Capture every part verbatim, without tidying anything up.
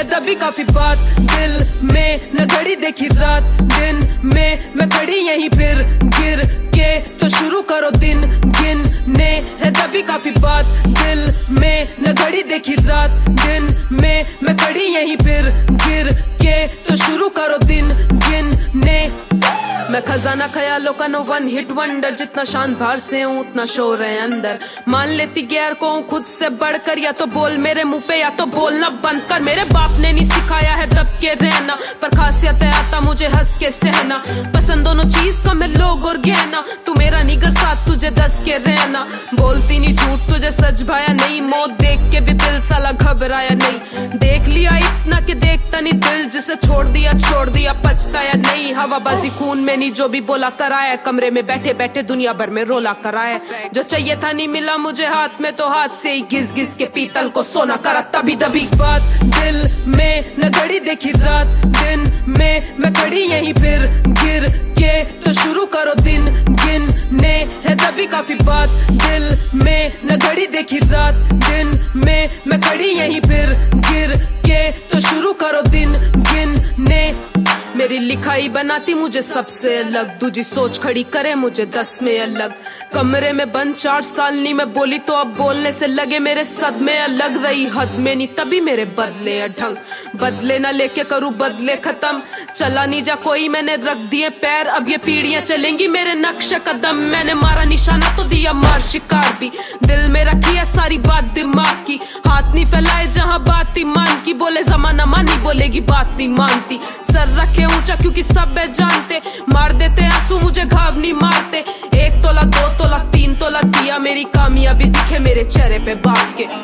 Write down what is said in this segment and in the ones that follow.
है दबी काफी बात दिल में, न घड़ी देखी रात दिन में मैं खड़ी यहीं फिर गिर के तो शुरू करो दिन गिनने। है दबी काफी बात दिल में, न घड़ी देखी रात दिन में मैं खड़ी यहीं फिर गिर के तो शुरू करो दिन गिनने। मैं खजाना ख्यालों का नो वन हिट वंडर, जितना शान बाहर से हूँ उतना शोर है अंदर। मान लेती गैर को हूँ खुद से बढ़कर, या तो बोल मेरे मुंह पे या तो बोलना बंद कर। मेरे बाप ने नहीं सिखाया है दब के रहना, पर खासियत है आता मुझे हंस के सहना। पसंद दोनों चीज का मैं लोग और गहना, तू मेरा निगर साथ तुझे दस के रहना। बोलती नहीं झूठ तुझे सच भाया नहीं, मौत देख के भी दिल साला घबराया नहीं। देख लिया इतना कि देखता नहीं दिल, जिसे छोड़ दिया छोड़ दिया पछताया नहीं। हवाबाजी खून में नहीं जो भी बोला कराया, कमरे में बैठे बैठे दुनिया भर में रोला कराया। जो चाहिए था नहीं मिला मुझे हाथ में, तो हाथ से ही घिस घिस के पीतल को सोना करा। तभी दबी बात दिल में, न घड़ी देखी रात दिन में मैं खड़ी यहीं फिर गिर के तो शुरू करो दिन गिनने। है दबी काफी बात दिल में, न घड़ी देखी रात दिन में मैं खड़ी यहीं फिर गिर के तो शुरू करो दिन गिनने। मेरी लिखाई बनाती मुझे सबसे अलग, दूजी सोच खड़ी करे मुझे दस में अलग। कमरे में बंद चार साल नहीं मैं बोली, तो अब बोलने से लगे मेरे सदमे अलग। रही हद में नहीं तभी मेरे बदले ढंग, बदले ना लेके करूँ बदले खत्म। चला नहीं जा कोई मैंने रख दिए पैर, अब ये पीढ़ियां चलेंगी मेरे नक्शे कदम। मैंने मारा निशाना तो दिया मार शिकार भी, दिल में रखी है सारी बात दिमाग की। हाथ नहीं फैलाए जहाँ बात ईमान की, बोले जमाना मानी बोलेगी बात नहीं मानती। सर रखे ऊंचा क्योंकि सब है जानते, मार देते आंसू मुझे घाव नहीं मारते। एक तोला दो तोला तीन तोला दिया, मेरी कामयाबी दिखे मेरे चेहरे पे बाप के।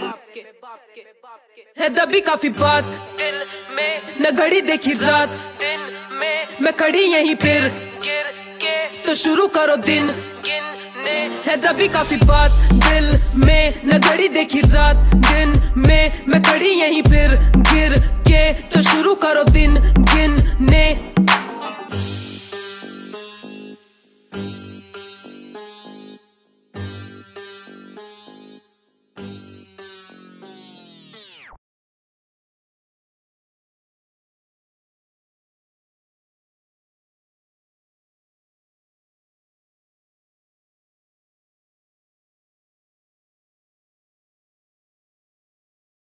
है दबी काफी बात दिल में, न घड़ी देखी रात दिन में मैं खड़ी यहीं फिर गिर के तो शुरू करो दिन गिनने। है दबी काफी बात दिल में, न घड़ी देखी रात दिन में मैं खड़ी यहीं फिर गिर के तो शुरू करो दिन